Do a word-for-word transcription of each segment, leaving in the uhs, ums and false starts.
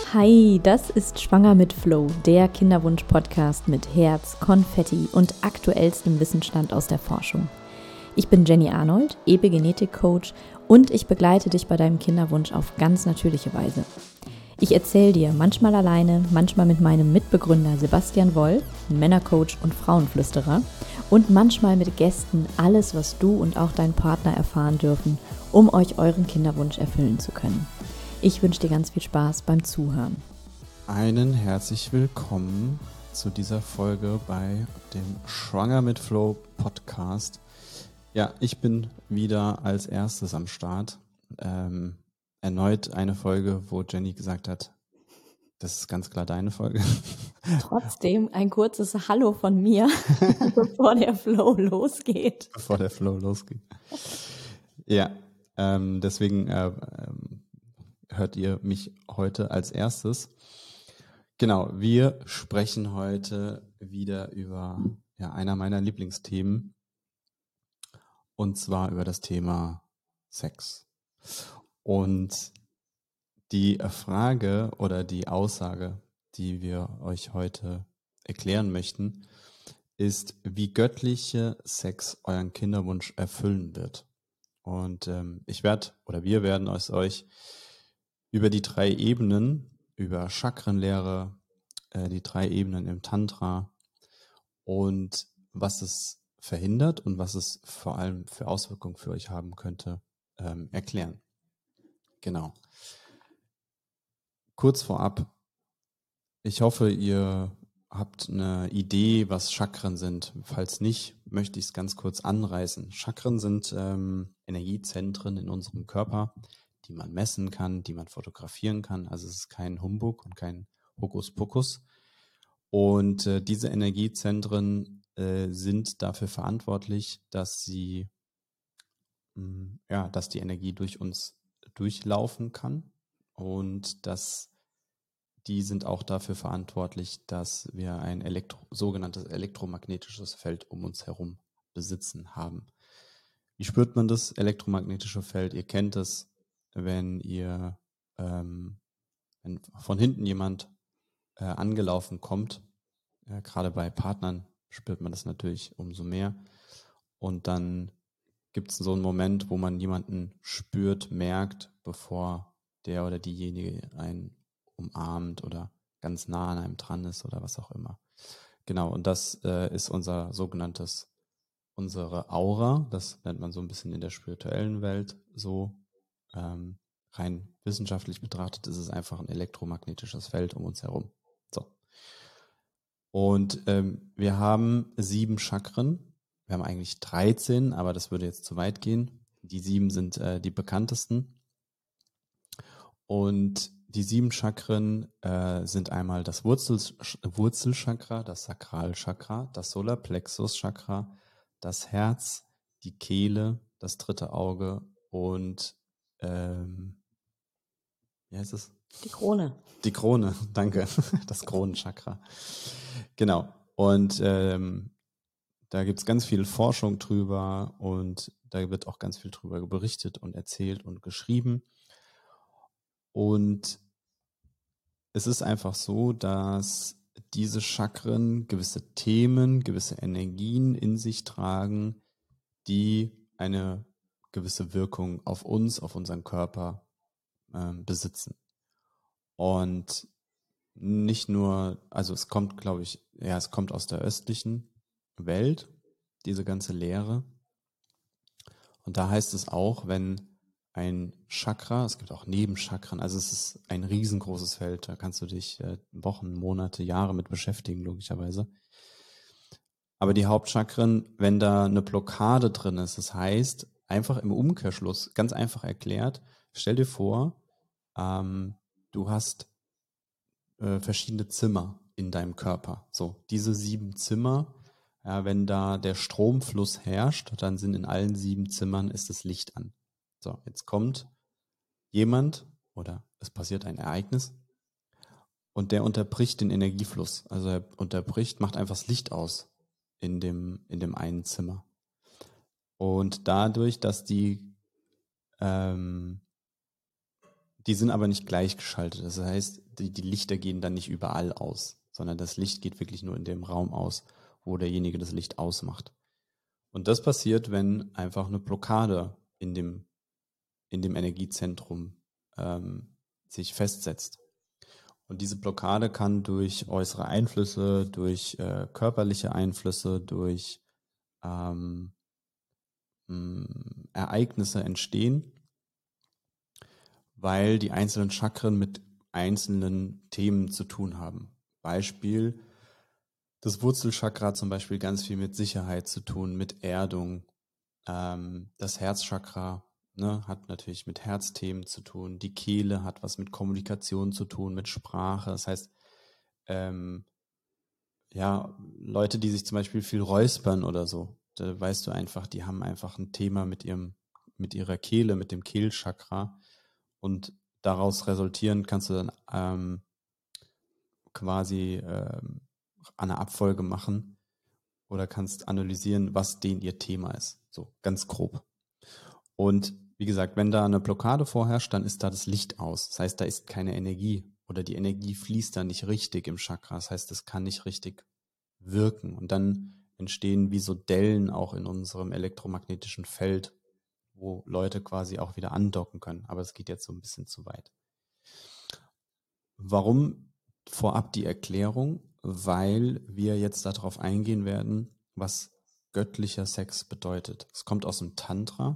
Hi, das ist Schwanger mit Flow, der Kinderwunsch-Podcast mit Herz, Konfetti und aktuellstem Wissensstand aus der Forschung. Ich bin Jenny Arnold, Epigenetik-Coach und ich begleite dich bei deinem Kinderwunsch auf ganz natürliche Weise. Ich erzähle dir manchmal alleine, manchmal mit meinem Mitbegründer Sebastian Woll, Männercoach und Frauenflüsterer, und manchmal mit Gästen alles, was du und auch dein Partner erfahren dürfen, um euch euren Kinderwunsch erfüllen zu können. Ich wünsche dir ganz viel Spaß beim Zuhören. Einen herzlich willkommen zu dieser Folge bei dem Schwanger mit Flow Podcast. Ja, ich bin wieder als erstes am Start. Ähm, erneut eine Folge, wo Jenny gesagt hat, das ist ganz klar deine Folge. Trotzdem ein kurzes Hallo von mir, bevor der Flow losgeht. Bevor der Flow losgeht. Ja, ähm, deswegen äh, ähm, hört ihr mich heute als erstes. Genau, wir sprechen heute wieder über ja, einer meiner Lieblingsthemen, und zwar über das Thema Sex. Und die Frage oder die Aussage, die wir euch heute erklären möchten, ist, wie göttliche Sex euren Kinderwunsch erfüllen wird. Und ähm, ich werde oder wir werden es euch über die drei Ebenen, über Chakrenlehre, äh, die drei Ebenen im Tantra und was es verhindert und was es vor allem für Auswirkungen für euch haben könnte, ähm, erklären. Genau. Kurz vorab, ich hoffe, ihr habt eine Idee, was Chakren sind. Falls nicht, möchte ich es ganz kurz anreißen. Chakren sind ähm, Energiezentren in unserem Körper, die man messen kann, die man fotografieren kann. Also es ist kein Humbug und kein Hokuspokus. Und äh, diese Energiezentren äh, sind dafür verantwortlich, dass sie, mh, ja, dass die Energie durch uns durchlaufen kann und dass die sind auch dafür verantwortlich, dass wir ein Elektro, sogenanntes elektromagnetisches Feld um uns herum besitzen haben. Wie spürt man das elektromagnetische Feld? Ihr kennt es, wenn ihr ähm, wenn von hinten jemand äh, angelaufen kommt. Äh, gerade bei Partnern spürt man das natürlich umso mehr. Und dann gibt es so einen Moment, wo man jemanden spürt, merkt, bevor der oder diejenige einen umarmt oder ganz nah an einem dran ist oder was auch immer. Genau, und das äh, ist unser sogenanntes, unsere Aura. Das nennt man so ein bisschen in der spirituellen Welt so. Ähm, rein wissenschaftlich betrachtet ist es einfach ein elektromagnetisches Feld um uns herum. So. Und ähm, wir haben sieben Chakren. Wir haben eigentlich dreizehn, aber das würde jetzt zu weit gehen. Die sieben sind äh, die bekanntesten. Und die sieben Chakren äh, sind einmal das Wurzel, Wurzelchakra, das Sakralchakra, das Solarplexuschakra, das Herz, die Kehle, das dritte Auge und ähm, wie heißt es? Die Krone. Die Krone, danke, das Kronenchakra. Genau. Und ähm, da gibt es ganz viel Forschung drüber und da wird auch ganz viel drüber berichtet und erzählt und geschrieben. Und es ist einfach so, dass diese Chakren gewisse Themen, gewisse Energien in sich tragen, die eine gewisse Wirkung auf uns, auf unseren Körper ähm, besitzen. Und nicht nur, also es kommt, glaube ich, ja, es kommt aus der östlichen Welt, diese ganze Lehre. Und da heißt es auch, wenn ein Chakra, es gibt auch Nebenchakren, also es ist ein riesengroßes Feld, da kannst du dich äh, Wochen, Monate, Jahre mit beschäftigen, logischerweise. Aber die Hauptchakren, wenn da eine Blockade drin ist, das heißt, einfach im Umkehrschluss, ganz einfach erklärt, stell dir vor, ähm, du hast äh, verschiedene Zimmer in deinem Körper. So, diese sieben Zimmer, ja, wenn da der Stromfluss herrscht, dann sind in allen sieben Zimmern ist das Licht an. So, jetzt kommt jemand oder es passiert ein Ereignis und der unterbricht den Energiefluss. Also er unterbricht, macht einfach das Licht aus in dem, in dem einen Zimmer. Und dadurch, dass die, ähm, die sind aber nicht gleichgeschaltet. Das heißt, die, die Lichter gehen dann nicht überall aus, sondern das Licht geht wirklich nur in dem Raum aus, wo derjenige das Licht ausmacht. Und das passiert, wenn einfach eine Blockade in dem, in dem Energiezentrum ähm, sich festsetzt. Und diese Blockade kann durch äußere Einflüsse, durch äh, körperliche Einflüsse, durch ähm, mh, Ereignisse entstehen, weil die einzelnen Chakren mit einzelnen Themen zu tun haben. Beispiel, das Wurzelchakra zum Beispiel ganz viel mit Sicherheit zu tun, mit Erdung. Ähm, das Herzchakra ne, hat natürlich mit Herzthemen zu tun. Die Kehle hat was mit Kommunikation zu tun, mit Sprache. Das heißt, ähm, ja, Leute, die sich zum Beispiel viel räuspern oder so, da weißt du einfach, die haben einfach ein Thema mit ihrem, mit ihrer Kehle, mit dem Kehlchakra. Und daraus resultierend kannst du dann ähm, quasi ähm, eine Abfolge machen oder kannst analysieren, was denen ihr Thema ist. So ganz grob. Und wie gesagt, wenn da eine Blockade vorherrscht, dann ist da das Licht aus. Das heißt, da ist keine Energie oder die Energie fließt da nicht richtig im Chakra. Das heißt, es kann nicht richtig wirken. Und dann entstehen wie so Dellen auch in unserem elektromagnetischen Feld, wo Leute quasi auch wieder andocken können. Aber es geht jetzt so ein bisschen zu weit. Warum vorab die Erklärung? Weil wir jetzt darauf eingehen werden, was göttlicher Sex bedeutet. Es kommt aus dem Tantra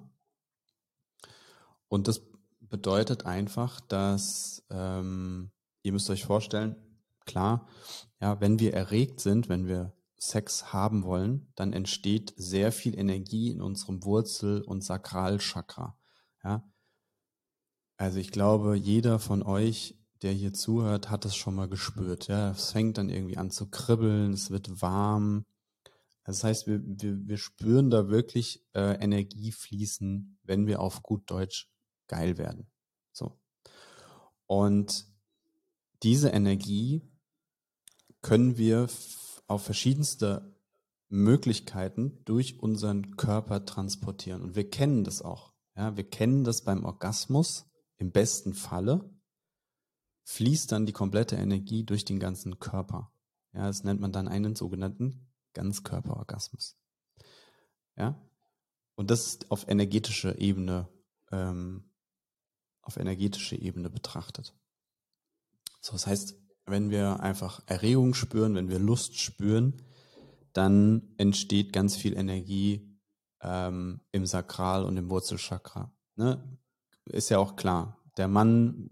und das bedeutet einfach, dass ähm, ihr müsst euch vorstellen, klar, ja, wenn wir erregt sind, wenn wir Sex haben wollen, dann entsteht sehr viel Energie in unserem Wurzel- und Sakralchakra. Ja, also ich glaube, jeder von euch, der hier zuhört, hat es schon mal gespürt. Ja, es fängt dann irgendwie an zu kribbeln, es wird warm. Das heißt, wir, wir, wir spüren da wirklich äh, Energie fließen, wenn wir auf gut Deutsch geil werden. So. Und diese Energie können wir f- auf verschiedenste Möglichkeiten durch unseren Körper transportieren. Und wir kennen das auch. Ja, wir kennen das beim Orgasmus im besten Falle. Fließt dann die komplette Energie durch den ganzen Körper. Ja, das nennt man dann einen sogenannten Ganzkörperorgasmus. Ja, und das ist auf energetischer Ebene, ähm, auf energetische Ebene betrachtet. So, das heißt, wenn wir einfach Erregung spüren, wenn wir Lust spüren, dann entsteht ganz viel Energie ähm, im Sakral- und im Wurzelchakra. Ne? Ist ja auch klar, der Mann,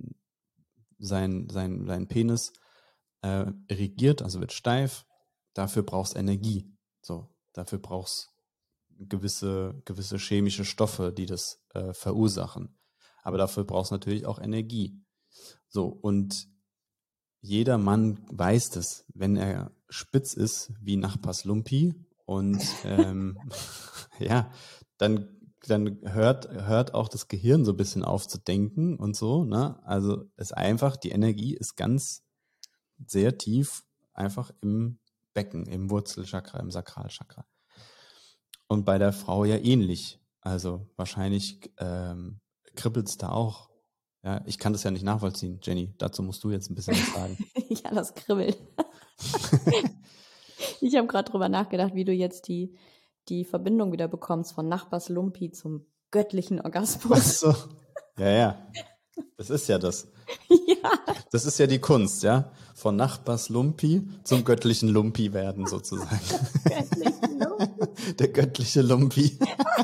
sein, sein, sein Penis äh, regiert, also wird steif, dafür brauchst Energie. So, dafür brauchst gewisse, gewisse chemische Stoffe, die das äh, verursachen. Aber dafür brauchst natürlich auch Energie. So, und jeder Mann weiß das, wenn er spitz ist wie Nachbars Lumpi und ähm, ja, dann dann hört hört auch das Gehirn so ein bisschen auf zu denken und so, ne? Also es einfach, die Energie ist ganz sehr tief einfach im Becken, im Wurzelchakra, im Sakralchakra. Und bei der Frau ja ähnlich. Also wahrscheinlich ähm, kribbelt es da auch. Ja, ich kann das ja nicht nachvollziehen, Jenny. Dazu musst du jetzt ein bisschen was sagen. Ja, das kribbelt. Ich habe gerade drüber nachgedacht, wie du jetzt die, die Verbindung wieder bekommst von Nachbars Lumpi zum göttlichen Orgasmus. Ach so. Ja, ja. Das ist ja das. Ja, Das ist ja die Kunst, ja. Von Nachbars Lumpi zum göttlichen Lumpi werden sozusagen. göttlichen Lumpi. Der göttliche Lumpi.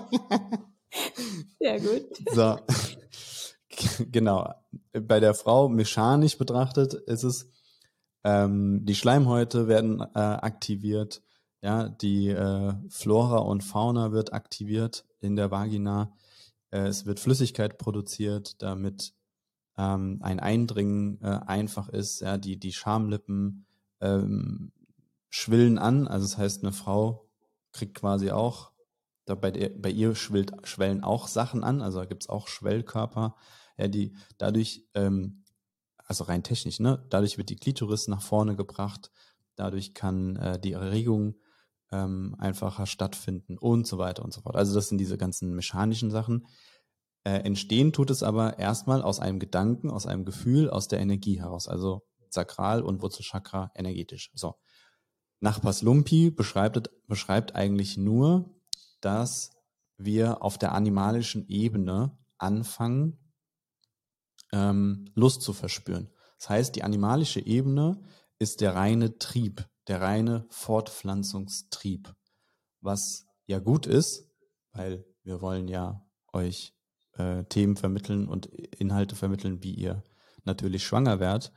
Sehr gut. So. Genau. Bei der Frau mechanisch betrachtet ist es, ähm, die Schleimhäute werden äh, aktiviert, ja, die äh, Flora und Fauna wird aktiviert in der Vagina. Äh, es wird Flüssigkeit produziert, damit ähm, ein Eindringen äh, einfach ist. Ja, die, die Schamlippen ähm, schwillen an, also das heißt, eine Frau kriegt quasi auch, da bei, der, bei ihr schwillt, schwellen auch Sachen an, also da gibt's auch Schwellkörper, ja, die dadurch, ähm, also rein technisch, ne, dadurch wird die Klitoris nach vorne gebracht, dadurch kann äh, die Erregung ähm, einfacher stattfinden und so weiter und so fort. Also das sind diese ganzen mechanischen Sachen. Äh, entstehen tut es aber erstmal aus einem Gedanken, aus einem Gefühl, aus der Energie heraus. Also Sakral- und Wurzelchakra energetisch. So. Nachbars Lumpi beschreibt, beschreibt eigentlich nur, dass wir auf der animalischen Ebene anfangen, ähm, Lust zu verspüren. Das heißt, die animalische Ebene ist der reine Trieb, der reine Fortpflanzungstrieb, was ja gut ist, weil wir wollen ja euch äh, Themen vermitteln und Inhalte vermitteln, wie ihr natürlich schwanger werdet.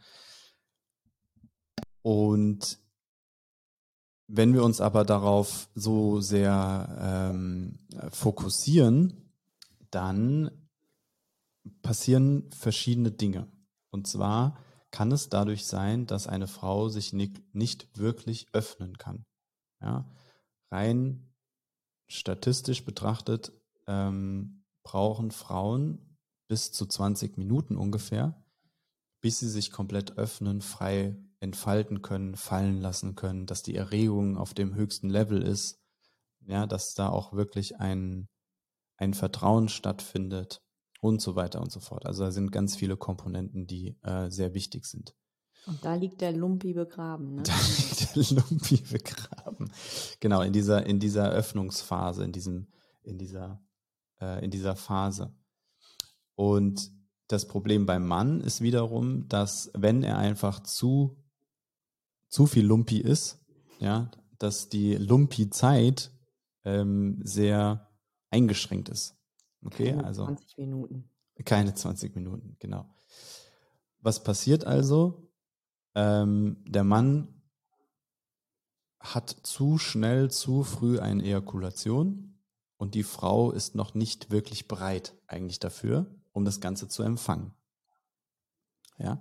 Und wenn wir uns aber darauf so sehr ähm, fokussieren, dann passieren verschiedene Dinge. Und zwar kann es dadurch sein, dass eine Frau sich nicht, nicht wirklich öffnen kann. Ja? Rein statistisch betrachtet ähm, brauchen Frauen bis zu zwanzig Minuten ungefähr, bis sie sich komplett öffnen, frei entfalten können, fallen lassen können, dass die Erregung auf dem höchsten Level ist, ja, dass da auch wirklich ein, ein Vertrauen stattfindet und so weiter und so fort. Also da sind ganz viele Komponenten, die äh, sehr wichtig sind. Und da liegt der Lumpi begraben, ne? Da liegt der Lumpi begraben. Genau, in dieser, in dieser Öffnungsphase, in diesem, in dieser, äh, in dieser Phase. Und das Problem beim Mann ist wiederum, dass wenn er einfach zu, zu viel Lumpi ist, ja, dass die Lumpi-Zeit ähm, sehr eingeschränkt ist. Okay, Keine also zwanzig Minuten. keine zwanzig Minuten, genau. Was passiert also? Ähm, der Mann hat zu schnell, zu früh eine Ejakulation und die Frau ist noch nicht wirklich bereit eigentlich dafür, um das Ganze zu empfangen. Ja.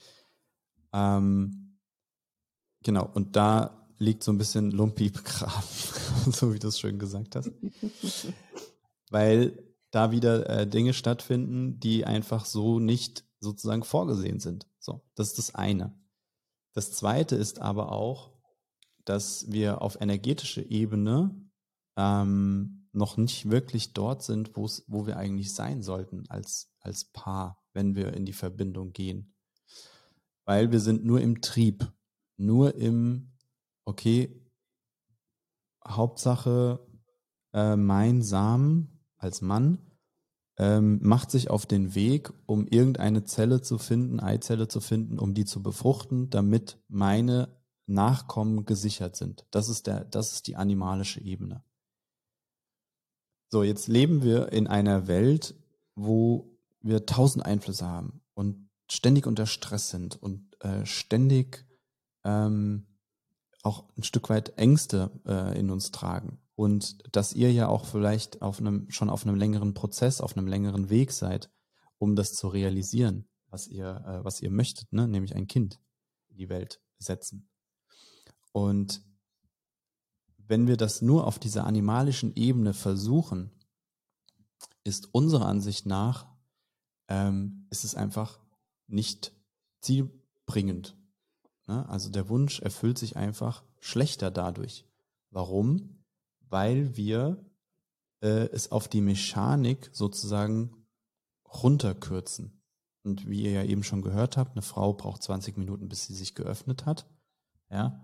Ähm, genau, und da liegt so ein bisschen Lumpi begraben, so wie du es schön gesagt hast. Weil da wieder äh, Dinge stattfinden, die einfach so nicht sozusagen vorgesehen sind. So, das ist das eine. Das zweite ist aber auch, dass wir auf energetischer Ebene ähm, noch nicht wirklich dort sind, wo es, wo wir eigentlich sein sollten als, als Paar, wenn wir in die Verbindung gehen. Weil wir sind nur im Trieb, nur im, okay, Hauptsache äh, mein Samen als Mann ähm, macht sich auf den Weg, um irgendeine Zelle zu finden, Eizelle zu finden, um die zu befruchten, damit meine Nachkommen gesichert sind. Das ist der, das ist die animalische Ebene. So, jetzt leben wir in einer Welt, wo wir tausend Einflüsse haben und ständig unter Stress sind und äh, ständig ähm, auch ein Stück weit Ängste äh, in uns tragen. Und dass ihr ja auch vielleicht auf einem, schon auf einem längeren Prozess, auf einem längeren Weg seid, um das zu realisieren, was ihr, äh, was ihr möchtet, ne? Nämlich ein Kind in die Welt setzen. Und wenn wir das nur auf dieser animalischen Ebene versuchen, ist unserer Ansicht nach, ähm, ist es einfach nicht zielbringend. Ne? Also der Wunsch erfüllt sich einfach schlechter dadurch. Warum? Weil wir äh, es auf die Mechanik sozusagen runterkürzen. Und wie ihr ja eben schon gehört habt, eine Frau braucht zwanzig Minuten, bis sie sich geöffnet hat. Ja.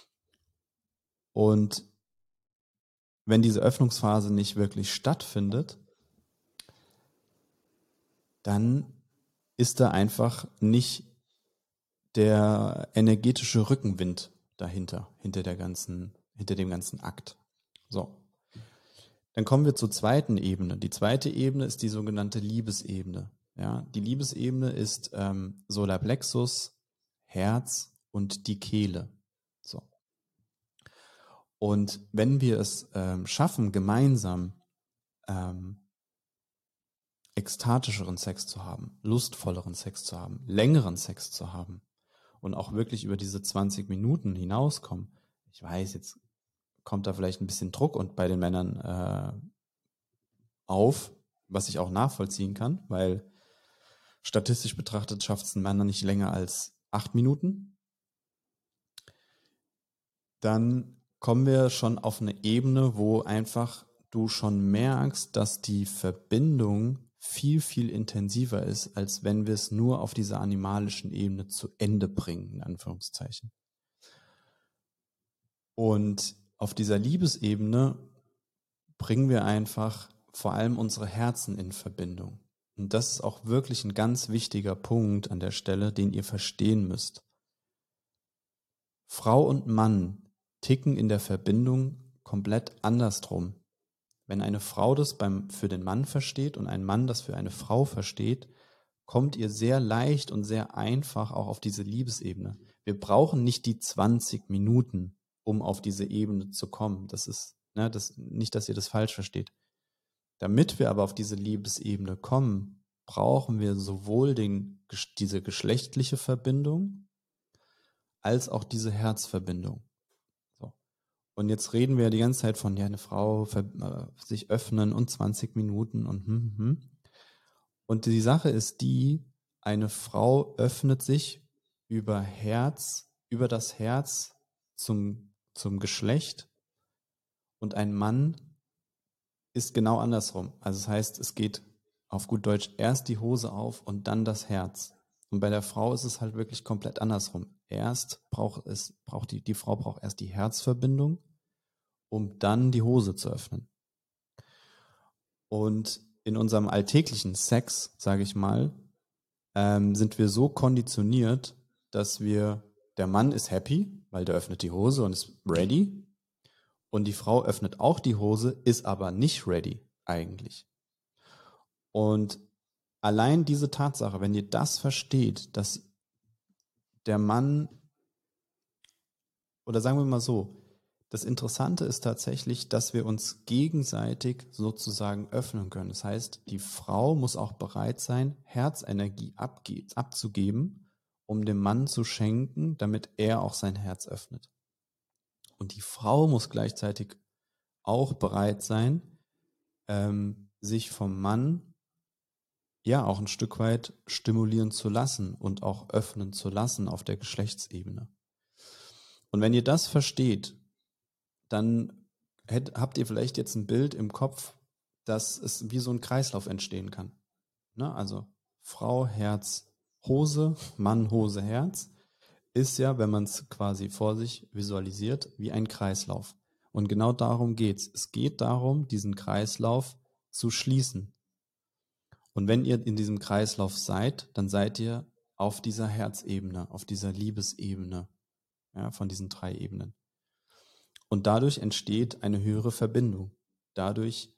Und wenn diese Öffnungsphase nicht wirklich stattfindet, dann ist da einfach nicht der energetische Rückenwind dahinter, hinter der ganzen, hinter dem ganzen Akt. So. Dann kommen wir zur zweiten Ebene. Die zweite Ebene ist die sogenannte Liebesebene. Ja, die Liebesebene ist ähm, Solarplexus, Herz und die Kehle. So. Und wenn wir es ähm, schaffen, gemeinsam ähm, ekstatischeren Sex zu haben, lustvolleren Sex zu haben, längeren Sex zu haben und auch wirklich über diese zwanzig Minuten hinauskommen. Ich weiß, jetzt kommt da vielleicht ein bisschen Druck und bei den Männern äh, auf, was ich auch nachvollziehen kann, weil statistisch betrachtet schafft es ein Mann nicht länger als acht Minuten. Dann kommen wir schon auf eine Ebene, wo einfach du schon merkst, dass die Verbindung viel, viel intensiver ist, als wenn wir es nur auf dieser animalischen Ebene zu Ende bringen, in Anführungszeichen. Und auf dieser Liebesebene bringen wir einfach vor allem unsere Herzen in Verbindung. Und das ist auch wirklich ein ganz wichtiger Punkt an der Stelle, den ihr verstehen müsst. Frau und Mann ticken in der Verbindung komplett andersrum. Wenn eine Frau das beim, für den Mann versteht und ein Mann das für eine Frau versteht, kommt ihr sehr leicht und sehr einfach auch auf diese Liebesebene. Wir brauchen nicht die zwanzig Minuten, um auf diese Ebene zu kommen. Das ist, ne, das, nicht, dass ihr das falsch versteht. Damit wir aber auf diese Liebesebene kommen, brauchen wir sowohl den, diese geschlechtliche Verbindung als auch diese Herzverbindung. So. Und jetzt reden wir die ganze Zeit von, ja, eine Frau ver- äh, sich öffnen und zwanzig Minuten und hm, hm. Und die Sache ist die, eine Frau öffnet sich über Herz, über das Herz zum, zum Geschlecht und ein Mann ist genau andersrum. Also das heißt, es geht auf gut Deutsch erst die Hose auf und dann das Herz. Und bei der Frau ist es halt wirklich komplett andersrum. Erst braucht es, braucht die, die Frau braucht erst die Herzverbindung, um dann die Hose zu öffnen. Und in unserem alltäglichen Sex, sage ich mal, ähm, sind wir so konditioniert, dass wir, der Mann ist happy, weil der öffnet die Hose und ist ready. Und die Frau öffnet auch die Hose, ist aber nicht ready eigentlich. Und allein diese Tatsache, wenn ihr das versteht, dass der Mann, oder sagen wir mal so, das Interessante ist tatsächlich, dass wir uns gegenseitig sozusagen öffnen können. Das heißt, die Frau muss auch bereit sein, Herzenergie abge- abzugeben, um dem Mann zu schenken, damit er auch sein Herz öffnet. Und die Frau muss gleichzeitig auch bereit sein, ähm, sich vom Mann ja auch ein Stück weit stimulieren zu lassen und auch öffnen zu lassen auf der Geschlechtsebene. Und wenn ihr das versteht, dann hätt, habt ihr vielleicht jetzt ein Bild im Kopf, dass es wie so ein Kreislauf entstehen kann. Ne? Also Frau, Herz, Hose, Mann, Hose, Herz ist ja, wenn man es quasi vor sich visualisiert, wie ein Kreislauf. Und genau darum geht's. Es geht darum, diesen Kreislauf zu schließen. Und wenn ihr in diesem Kreislauf seid, dann seid ihr auf dieser Herzebene, auf dieser Liebesebene, ja, von diesen drei Ebenen. Und dadurch entsteht eine höhere Verbindung. Dadurch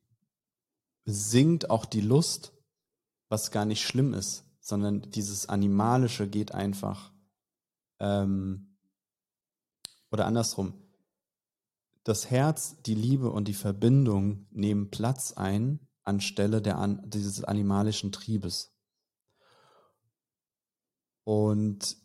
sinkt auch die Lust, was gar nicht schlimm ist, sondern dieses Animalische geht einfach, ähm, oder andersrum. Das Herz, die Liebe und die Verbindung nehmen Platz ein anstelle der, an, dieses animalischen Triebes. Und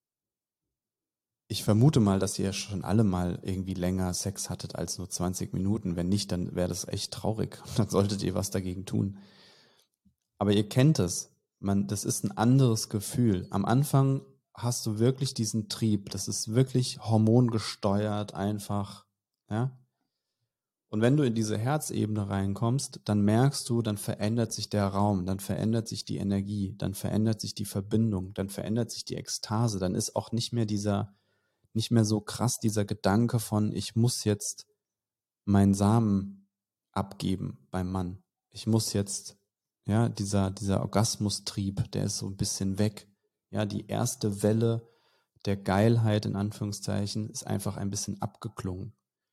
ich vermute mal, dass ihr schon alle mal irgendwie länger Sex hattet als nur zwanzig Minuten. Wenn nicht, dann wäre das echt traurig. Dann solltet ihr was dagegen tun. Aber ihr kennt es. Man, das ist ein anderes Gefühl. Am Anfang hast du wirklich diesen Trieb. Das ist wirklich hormongesteuert einfach. Ja. Und wenn du in diese Herzebene reinkommst, dann merkst du, dann verändert sich der Raum, dann verändert sich die Energie, dann verändert sich die Verbindung, dann verändert sich die Ekstase. Dann ist auch nicht mehr dieser nicht mehr so krass dieser Gedanke von, ich muss jetzt meinen Samen abgeben beim Mann. Ich muss jetzt, ja, dieser, dieser Orgasmustrieb, der ist so ein bisschen weg. Ja, die erste Welle der Geilheit in Anführungszeichen ist einfach ein bisschen abgeklungen.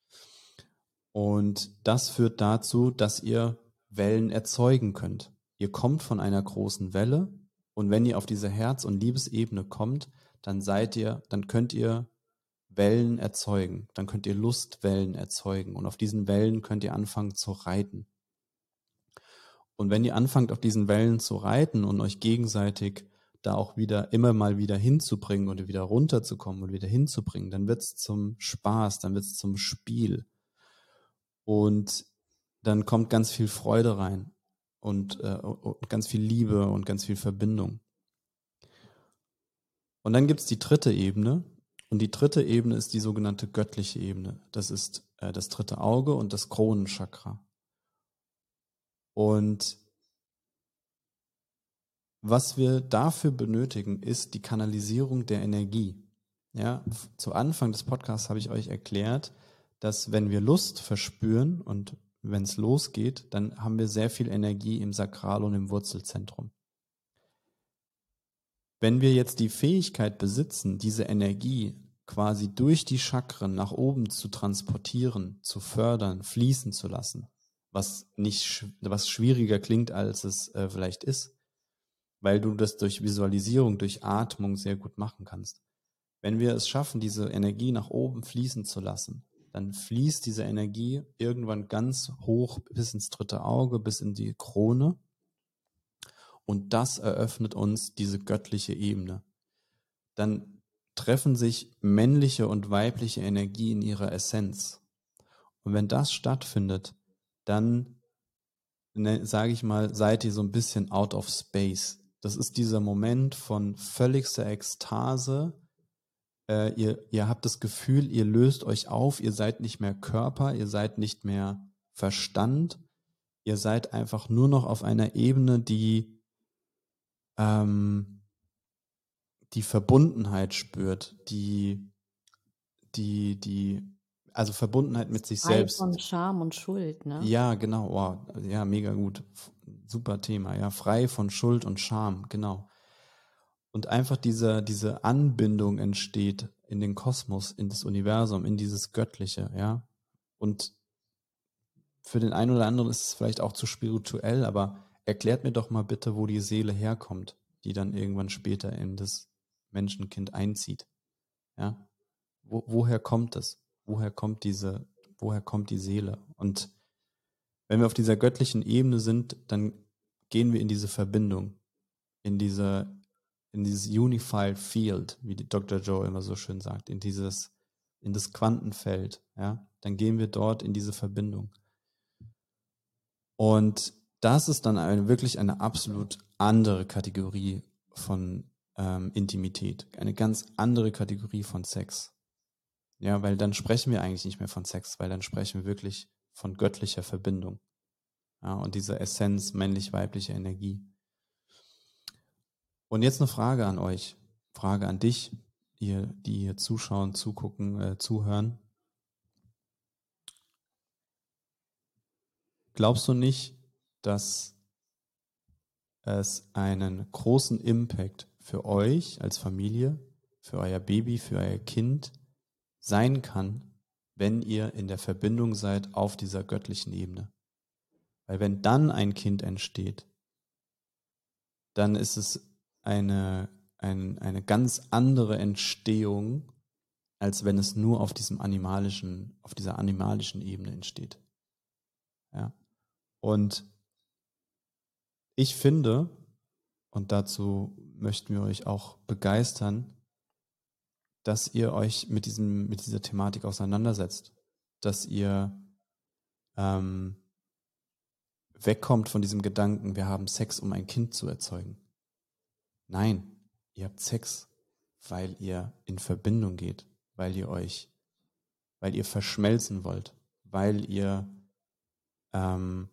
Und das führt dazu, dass ihr Wellen erzeugen könnt. Ihr kommt von einer großen Welle und wenn ihr auf diese Herz- und Liebesebene kommt, dann seid ihr, dann könnt ihr Wellen erzeugen. Dann könnt ihr Lustwellen erzeugen. Und auf diesen Wellen könnt ihr anfangen zu reiten. Und wenn ihr anfangt, auf diesen Wellen zu reiten und euch gegenseitig da auch wieder immer mal wieder hinzubringen und wieder runterzukommen und wieder hinzubringen, dann wird es zum Spaß, dann wird es zum Spiel. Und dann kommt ganz viel Freude rein und äh, ganz viel Liebe und ganz viel Verbindung. Und dann gibt es die dritte Ebene. Und die dritte Ebene ist die sogenannte göttliche Ebene. Das ist äh, das dritte Auge und das Kronenchakra. Und was wir dafür benötigen, ist die Kanalisierung der Energie. Ja, zu Anfang des Podcasts habe ich euch erklärt, dass wenn wir Lust verspüren und wenn es losgeht, dann haben wir sehr viel Energie im Sakral- und im Wurzelzentrum. Wenn wir jetzt die Fähigkeit besitzen, diese Energie quasi durch die Chakren nach oben zu transportieren, zu fördern, fließen zu lassen, was nicht, was schwieriger klingt, als es äh, vielleicht ist, weil du das durch Visualisierung, durch Atmung sehr gut machen kannst. Wenn wir es schaffen, diese Energie nach oben fließen zu lassen, dann fließt diese Energie irgendwann ganz hoch bis ins dritte Auge, bis in die Krone. Und das eröffnet uns diese göttliche Ebene. Dann treffen sich männliche und weibliche Energie in ihrer Essenz. Und wenn das stattfindet, dann, ne, sage ich mal, seid ihr so ein bisschen out of space. Das ist dieser Moment von völligster Ekstase. Äh, ihr, ihr habt das Gefühl, ihr löst euch auf, ihr seid nicht mehr Körper, ihr seid nicht mehr Verstand, ihr seid einfach nur noch auf einer Ebene, die ähm, die Verbundenheit spürt, die, die, die, also Verbundenheit mit sich Frei selbst. von Scham und Schuld, ne? Ja, genau, oh, ja, mega gut. Super Thema, ja, frei von Schuld und Scham, genau. Und einfach diese, diese Anbindung entsteht in den Kosmos, in das Universum, in dieses Göttliche, ja. Und für den einen oder anderen ist es vielleicht auch zu spirituell, aber erklärt mir doch mal bitte, wo die Seele herkommt, die dann irgendwann später in das Menschenkind einzieht. Ja, wo, woher kommt es? Woher kommt diese, woher kommt die Seele? Und wenn wir auf dieser göttlichen Ebene sind, dann gehen wir in diese Verbindung, in diese, in dieses Unified Field, wie die Doktor Joe immer so schön sagt, in dieses, in das Quantenfeld, ja, dann gehen wir dort in diese Verbindung. Und das ist dann eine, wirklich eine absolut andere Kategorie von ähm, Intimität, eine ganz andere Kategorie von Sex. Ja, weil dann sprechen wir eigentlich nicht mehr von Sex, weil dann sprechen wir wirklich von göttlicher Verbindung. Ja, und dieser Essenz männlich-weibliche Energie. Und jetzt eine Frage an euch, Frage an dich, ihr, die hier zuschauen, zugucken, äh, zuhören. Glaubst du nicht, dass es einen großen Impact für euch als Familie, für euer Baby, für euer Kind sein kann, wenn ihr in der Verbindung seid auf dieser göttlichen Ebene? Weil wenn dann ein Kind entsteht, dann ist es eine, ein, eine ganz andere Entstehung, als wenn es nur auf diesem animalischen, auf dieser animalischen Ebene entsteht. Ja. Und ich finde, und dazu möchten wir euch auch begeistern, dass ihr euch mit diesem, mit dieser Thematik auseinandersetzt, dass ihr ähm, wegkommt von diesem Gedanken, wir haben Sex, um ein Kind zu erzeugen. Nein, ihr habt Sex, weil ihr in Verbindung geht, weil ihr euch, weil ihr verschmelzen wollt, weil ihr ähm,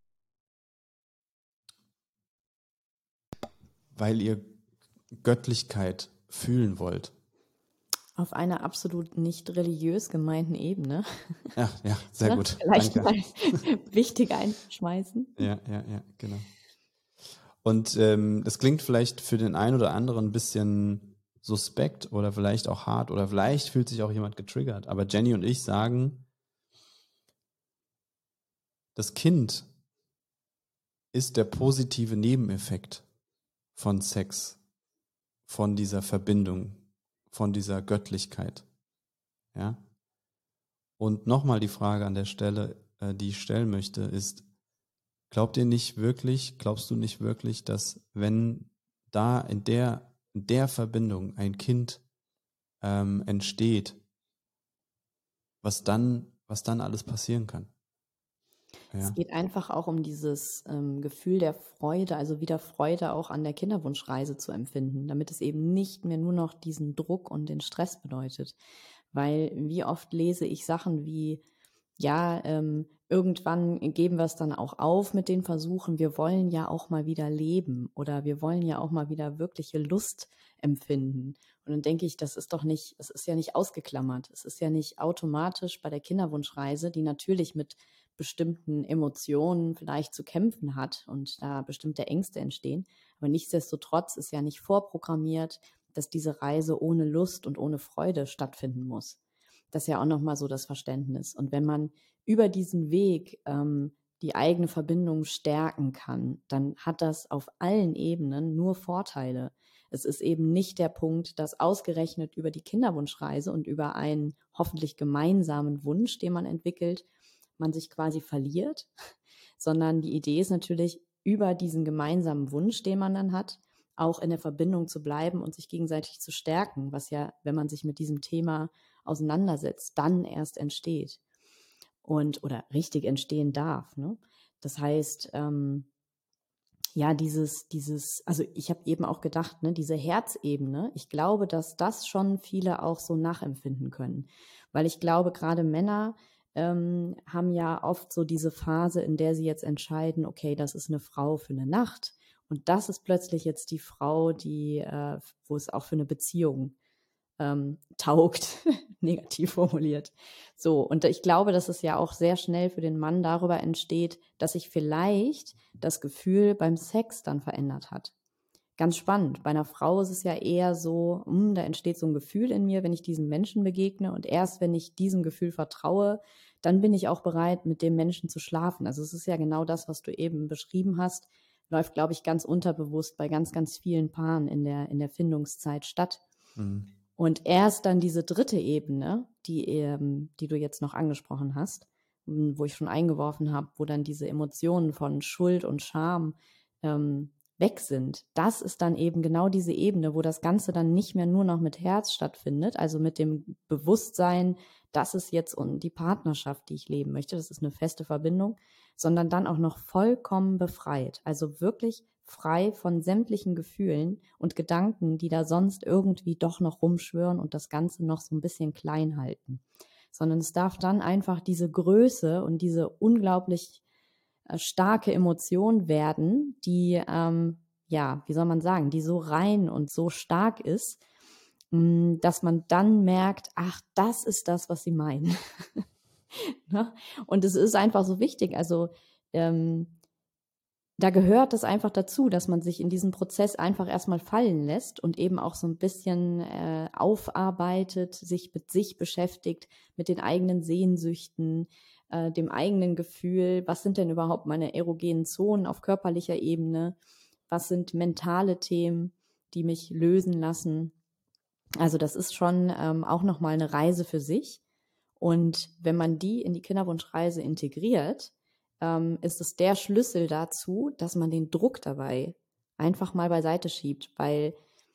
weil ihr Göttlichkeit fühlen wollt. Auf einer absolut nicht religiös gemeinten Ebene. Ja, ja, sehr Ne? gut. Vielleicht Danke. mal wichtig einschmeißen. Ja, ja, ja, genau. Und ähm, das klingt vielleicht für den einen oder anderen ein bisschen suspekt oder vielleicht auch hart oder vielleicht fühlt sich auch jemand getriggert. Aber Jenny und ich sagen, das Kind ist der positive Nebeneffekt von Sex, von dieser Verbindung, von dieser Göttlichkeit. Ja? Und nochmal die Frage an der Stelle, äh, die ich stellen möchte, ist, glaubt ihr nicht wirklich, glaubst du nicht wirklich, dass wenn da in der, in der Verbindung ein Kind ähm, entsteht, was dann, was dann alles passieren kann? Es Ja, geht einfach auch um dieses ähm, Gefühl der Freude, also wieder Freude auch an der Kinderwunschreise zu empfinden, damit es eben nicht mehr nur noch diesen Druck und den Stress bedeutet. Weil wie oft lese ich Sachen wie, ja, ähm, irgendwann geben wir es dann auch auf mit den Versuchen. Wir wollen ja auch mal wieder leben oder wir wollen ja auch mal wieder wirkliche Lust empfinden. Und dann denke ich, das ist doch nicht, es ist ja nicht ausgeklammert. Es ist ja nicht automatisch bei der Kinderwunschreise, die natürlich mit bestimmten Emotionen vielleicht zu kämpfen hat und da bestimmte Ängste entstehen. Aber nichtsdestotrotz ist ja nicht vorprogrammiert, dass diese Reise ohne Lust und ohne Freude stattfinden muss. Das ist ja auch nochmal so das Verständnis. Und wenn man über diesen Weg ähm, die eigene Verbindung stärken kann, dann hat das auf allen Ebenen nur Vorteile. Es ist eben nicht der Punkt, dass ausgerechnet über die Kinderwunschreise und über einen hoffentlich gemeinsamen Wunsch, den man entwickelt, man sich quasi verliert, sondern die Idee ist natürlich, über diesen gemeinsamen Wunsch, den man dann hat, auch in der Verbindung zu bleiben und sich gegenseitig zu stärken, was ja, wenn man sich mit diesem Thema auseinandersetzt, dann erst entsteht und oder richtig entstehen darf. Ne? Das heißt, ähm, ja, dieses, dieses, also ich habe eben auch gedacht, ne, diese Herzebene, ich glaube, dass das schon viele auch so nachempfinden können, weil ich glaube, gerade Männer ähm, haben ja oft so diese Phase, in der sie jetzt entscheiden, okay, das ist eine Frau für eine Nacht und das ist plötzlich jetzt die Frau, die, äh, wo es auch für eine Beziehung ähm, taugt, negativ formuliert. So, und ich glaube, dass es ja auch sehr schnell für den Mann darüber entsteht, dass sich vielleicht das Gefühl beim Sex dann verändert hat. Ganz spannend. Bei einer Frau ist es ja eher so, mh, da entsteht so ein Gefühl in mir, wenn ich diesem Menschen begegne und erst wenn ich diesem Gefühl vertraue, dann bin ich auch bereit, mit dem Menschen zu schlafen. Also es ist ja genau das, was du eben beschrieben hast, läuft, glaube ich, ganz unterbewusst bei ganz, ganz vielen Paaren in der, in der Findungszeit statt. Mhm. Und erst dann diese dritte Ebene, die, ähm, die du jetzt noch angesprochen hast, wo ich schon eingeworfen habe, wo dann diese Emotionen von Schuld und Scham ähm, weg sind, das ist dann eben genau diese Ebene, wo das Ganze dann nicht mehr nur noch mit Herz stattfindet, also mit dem Bewusstsein, das ist jetzt die Partnerschaft, die ich leben möchte, das ist eine feste Verbindung, sondern dann auch noch vollkommen befreit, also wirklich frei von sämtlichen Gefühlen und Gedanken, die da sonst irgendwie doch noch rumschwirren und das Ganze noch so ein bisschen klein halten. Sondern es darf dann einfach diese Größe und diese unglaublich äh, starke Emotion werden, die, ähm, ja, wie soll man sagen, die so rein und so stark ist, mh, dass man dann merkt, ach, das ist das, was sie meinen. Ne? Und es ist einfach so wichtig, also ähm, da gehört es einfach dazu, dass man sich in diesen Prozess einfach erstmal fallen lässt und eben auch so ein bisschen äh, aufarbeitet, sich mit sich beschäftigt, mit den eigenen Sehnsüchten, äh, dem eigenen Gefühl, was sind denn überhaupt meine erogenen Zonen auf körperlicher Ebene, was sind mentale Themen, die mich lösen lassen. Also das ist schon ähm, auch nochmal eine Reise für sich. Und wenn man die in die Kinderwunschreise integriert, ähm, ist es der Schlüssel dazu, dass man den Druck dabei einfach mal beiseite schiebt, weil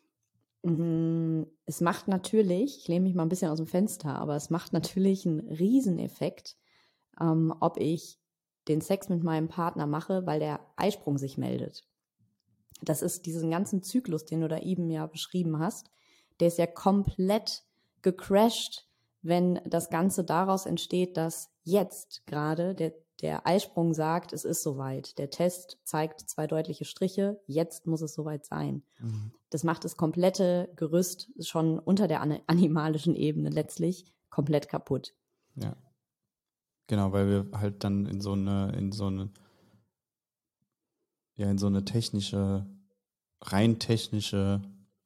mh, es macht natürlich, ich lehne mich mal ein bisschen aus dem Fenster, aber es macht natürlich einen Rieseneffekt, ähm, ob ich den Sex mit meinem Partner mache, weil der Eisprung sich meldet. Das ist diesen ganzen Zyklus, den du da eben ja beschrieben hast, der ist ja komplett gecrashed, wenn das Ganze daraus entsteht, dass jetzt gerade der, der Eisprung sagt, es ist soweit. Der Test zeigt zwei deutliche Striche, jetzt muss es soweit sein. Mhm. Das macht das komplette Gerüst schon unter der animalischen Ebene letztlich komplett kaputt. Ja, genau, weil wir halt dann in so eine, in so eine, ja, in so eine technische, rein technische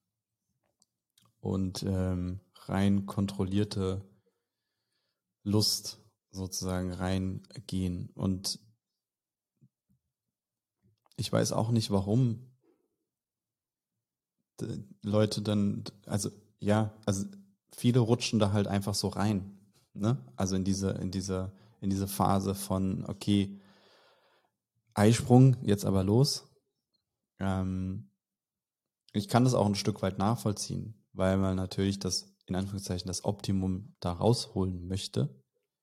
und ähm, rein kontrollierte Lust sozusagen reingehen. Und ich weiß auch nicht, warum Leute dann, also ja, also viele rutschen da halt einfach so rein, ne? Also in diese, in diese, in diese Phase von, okay, Eisprung, jetzt aber los. Ähm, ich kann das auch ein Stück weit nachvollziehen, weil man natürlich das, in Anführungszeichen, das Optimum da rausholen möchte.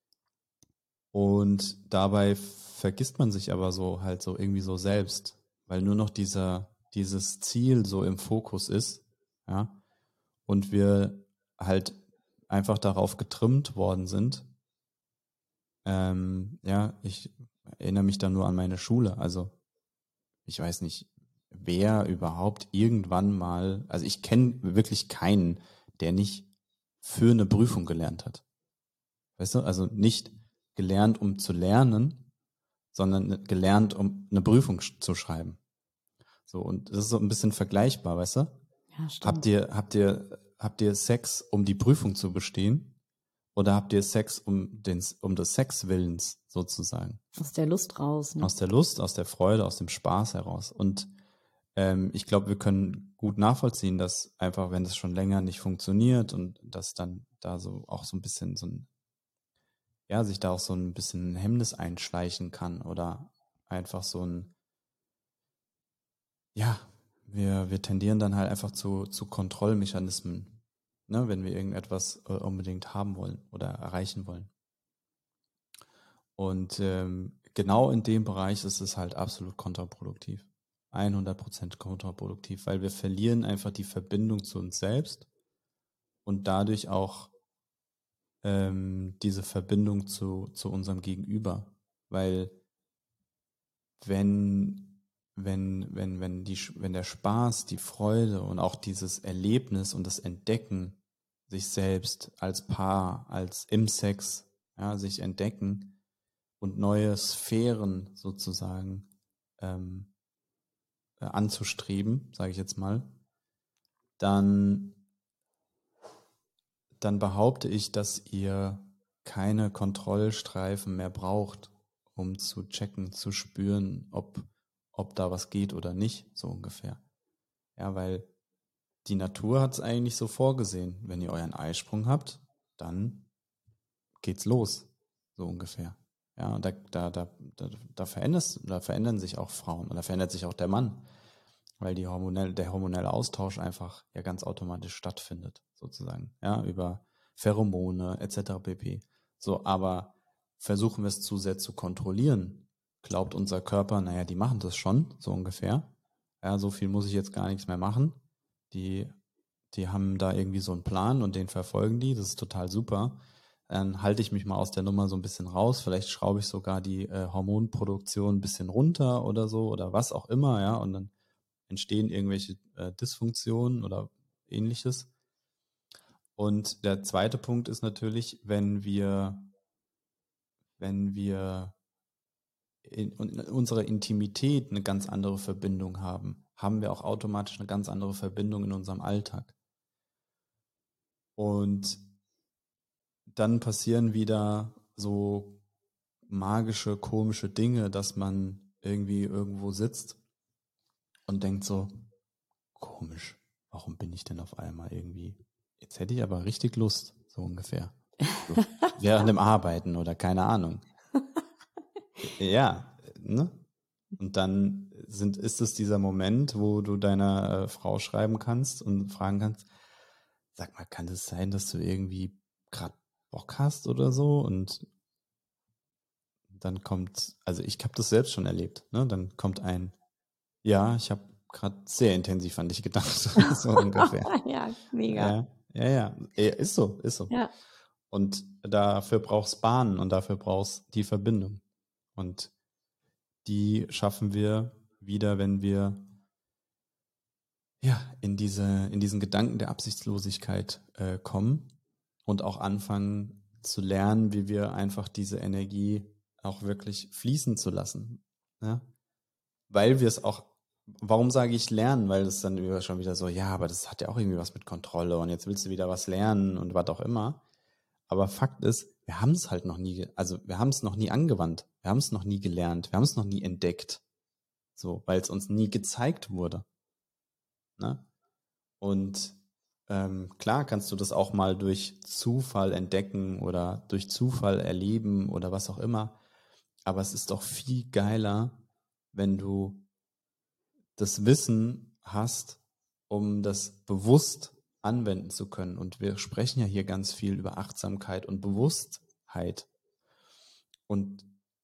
Und dabei vergisst man sich aber so halt so irgendwie so selbst, weil nur noch dieser, dieses Ziel so im Fokus ist, ja, und wir halt einfach darauf getrimmt worden sind, ähm, ja, ich erinnere mich da nur an meine Schule. Also ich weiß nicht, wer überhaupt irgendwann mal, also ich kenne wirklich keinen, der nicht für eine Prüfung gelernt hat. Weißt du, also nicht gelernt, um zu lernen, sondern gelernt, um eine Prüfung sch- zu schreiben. So, und das ist so ein bisschen vergleichbar, weißt du? Ja, stimmt. Habt ihr, habt ihr, habt ihr Sex, um die Prüfung zu bestehen? Oder habt ihr Sex um den, um des Sexwillens sozusagen? Aus der Lust raus, ne? Aus der Lust, aus der Freude, aus dem Spaß heraus. Und ähm, ich glaube, wir können gut nachvollziehen, dass einfach, wenn das schon länger nicht funktioniert und dass dann da so auch so ein bisschen so ein, ja, sich da auch so ein bisschen ein Hemmnis einschleichen kann oder einfach so ein, ja, wir, wir tendieren dann halt einfach zu, zu Kontrollmechanismen, ne, wenn wir irgendetwas äh, unbedingt haben wollen oder erreichen wollen. Und ähm, genau in dem Bereich ist es halt absolut kontraproduktiv. hundert Prozent kontraproduktiv, weil wir verlieren einfach die Verbindung zu uns selbst und dadurch auch ähm, diese Verbindung zu, zu unserem Gegenüber. Weil wenn, wenn, wenn, wenn, die, wenn der Spaß, die Freude und auch dieses Erlebnis und das Entdecken sich selbst als Paar, als im Sex, ja, sich entdecken und neue Sphären sozusagen ähm, äh, anzustreben, sage ich jetzt mal, dann, dann behaupte ich, dass ihr keine Kontrollstreifen mehr braucht, um zu checken, zu spüren, ob, ob da was geht oder nicht, so ungefähr. Ja, weil die Natur hat es eigentlich so vorgesehen. Wenn ihr euren Eisprung habt, dann geht's los, so ungefähr. Ja, und da, da, da, da, da, verändert, da verändern sich auch Frauen und da verändert sich auch der Mann, weil die hormonell, der hormonelle Austausch einfach ja ganz automatisch stattfindet, sozusagen, ja, über Pheromone et cetera pp. So, aber versuchen wir es zu sehr zu kontrollieren, glaubt unser Körper, naja, die machen das schon, so ungefähr. Ja, so viel muss ich jetzt gar nichts mehr machen. Die, die haben da irgendwie so einen Plan und den verfolgen die, das ist total super. Dann halte ich mich mal aus der Nummer so ein bisschen raus. Vielleicht schraube ich sogar die äh, Hormonproduktion ein bisschen runter oder so oder was auch immer, ja, und dann entstehen irgendwelche äh, Dysfunktionen oder ähnliches. Und der zweite Punkt ist natürlich, wenn wir, wenn wir in, in unserer Intimität eine ganz andere Verbindung haben, haben wir auch automatisch eine ganz andere Verbindung in unserem Alltag. Und dann passieren wieder so magische, komische Dinge, dass man irgendwie irgendwo sitzt und denkt so, komisch, warum bin ich denn auf einmal irgendwie, jetzt hätte ich aber richtig Lust, so ungefähr. So, während dem Arbeiten oder keine Ahnung. Ja, ne? Und dann sind, ist es dieser Moment, wo du deiner äh, Frau schreiben kannst und fragen kannst, sag mal, kann das sein, dass du irgendwie gerade Bock hast oder so? Und dann kommt, also ich habe das selbst schon erlebt, ne? Dann kommt ein, ja, ich habe gerade sehr intensiv an dich gedacht, so ungefähr. Ja, mega. Ja, ja, ja, ja, ist so, ist so. Ja. Und dafür brauchst Bahnen und dafür brauchst die Verbindung. Und die schaffen wir wieder, wenn wir ja in diese, in diesen Gedanken der Absichtslosigkeit äh, kommen und auch anfangen zu lernen, wie wir einfach diese Energie auch wirklich fließen zu lassen. Ja? Weil wir es auch, warum sage ich lernen? Weil es dann wieder schon wieder so, ja, aber das hat ja auch irgendwie was mit Kontrolle und jetzt willst du wieder was lernen und was auch immer. Aber Fakt ist, wir haben es halt noch nie, also wir haben es noch nie angewandt, wir haben es noch nie gelernt, wir haben es noch nie entdeckt, so, weil es uns nie gezeigt wurde. Ne? Und ähm, klar kannst du das auch mal durch Zufall entdecken oder durch Zufall erleben oder was auch immer. Aber es ist doch viel geiler, wenn du das Wissen hast, um das bewusst anwenden zu können. Und wir sprechen ja hier ganz viel über Achtsamkeit und Bewusstheit. Und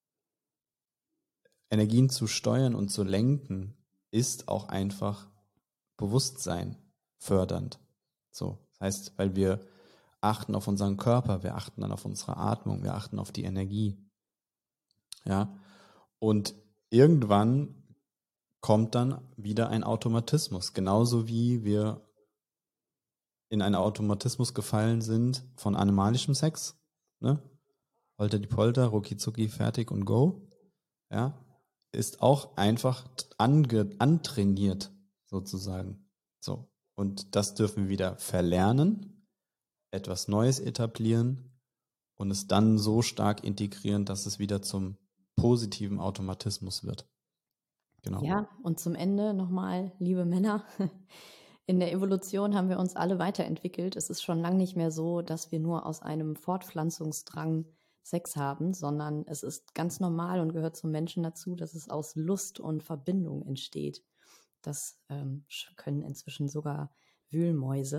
Energien zu steuern und zu lenken ist auch einfach Bewusstsein fördernd. So, das heißt, weil wir achten auf unseren Körper, wir achten dann auf unsere Atmung, wir achten auf die Energie. Ja, und irgendwann kommt dann wieder ein Automatismus, genauso wie wir in einen Automatismus gefallen sind von animalischem Sex, ne? Holter die Polter, rucki zucki, fertig und go, ja, ist auch einfach ange, antrainiert sozusagen. So, und das dürfen wir wieder verlernen, etwas Neues etablieren und es dann so stark integrieren, dass es wieder zum positiven Automatismus wird. Genau. Ja, und zum Ende nochmal, liebe Männer, in der Evolution haben wir uns alle weiterentwickelt. Es ist schon lange nicht mehr so, dass wir nur aus einem Fortpflanzungsdrang Sex haben, sondern es ist ganz normal und gehört zum Menschen dazu, dass es aus Lust und Verbindung entsteht. Das ähm, können inzwischen sogar Wühlmäuse.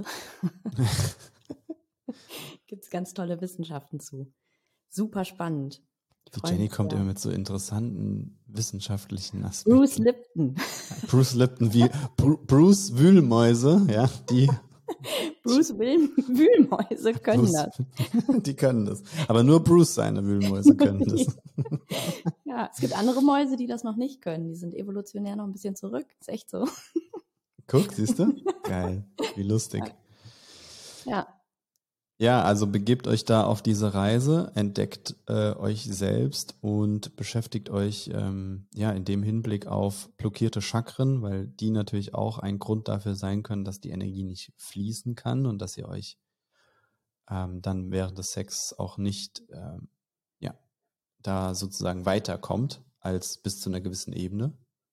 Gibt es ganz tolle Wissenschaften zu. Super spannend. Die Jenny kommt immer mit so interessanten wissenschaftlichen Aspekten. Bruce Lipton. Bruce Lipton, wie Bruce Wühlmäuse, ja, die Bruce Wühlmäuse können Bruce, das. Die können das. Aber nur Bruce seine Wühlmäuse können das. Ja, es gibt andere Mäuse, die das noch nicht können. Die sind evolutionär noch ein bisschen zurück. Ist echt so. Guck, siehst du? Geil. Wie lustig. Ja. Ja, also begebt euch da auf diese Reise, entdeckt äh, euch selbst und beschäftigt euch ähm, ja in dem Hinblick auf blockierte Chakren, weil die natürlich auch ein Grund dafür sein können, dass die Energie nicht fließen kann und dass ihr euch ähm, dann während des Sex auch nicht ähm, ja da sozusagen weiterkommt als bis zu einer gewissen Ebene.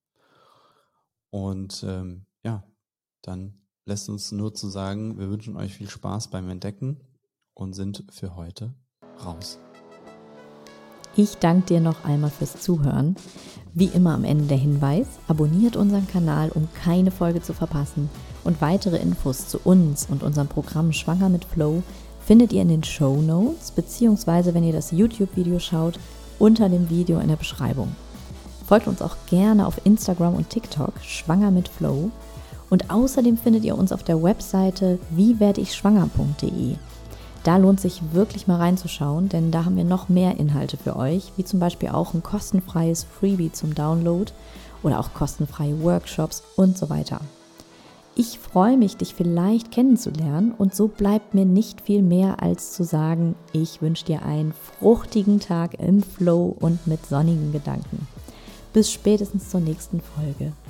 Und ähm, ja, dann lässt uns nur zu sagen, wir wünschen euch viel Spaß beim Entdecken und sind für heute raus. Ich danke dir noch einmal fürs Zuhören. Wie immer am Ende der Hinweis, abonniert unseren Kanal, um keine Folge zu verpassen. Und weitere Infos zu uns und unserem Programm Schwanger mit Flow findet ihr in den Shownotes, beziehungsweise wenn ihr das YouTube-Video schaut, unter dem Video in der Beschreibung. Folgt uns auch gerne auf Instagram und TikTok, Schwanger mit Flow. Und außerdem findet ihr uns auf der Webseite wie werde ich schwanger punkt de. Da lohnt sich wirklich mal reinzuschauen, denn da haben wir noch mehr Inhalte für euch, wie zum Beispiel auch ein kostenfreies Freebie zum Download oder auch kostenfreie Workshops und so weiter. Ich freue mich, dich vielleicht kennenzulernen und so bleibt mir nicht viel mehr als zu sagen, ich wünsche dir einen fruchtigen Tag im Flow und mit sonnigen Gedanken. Bis spätestens zur nächsten Folge.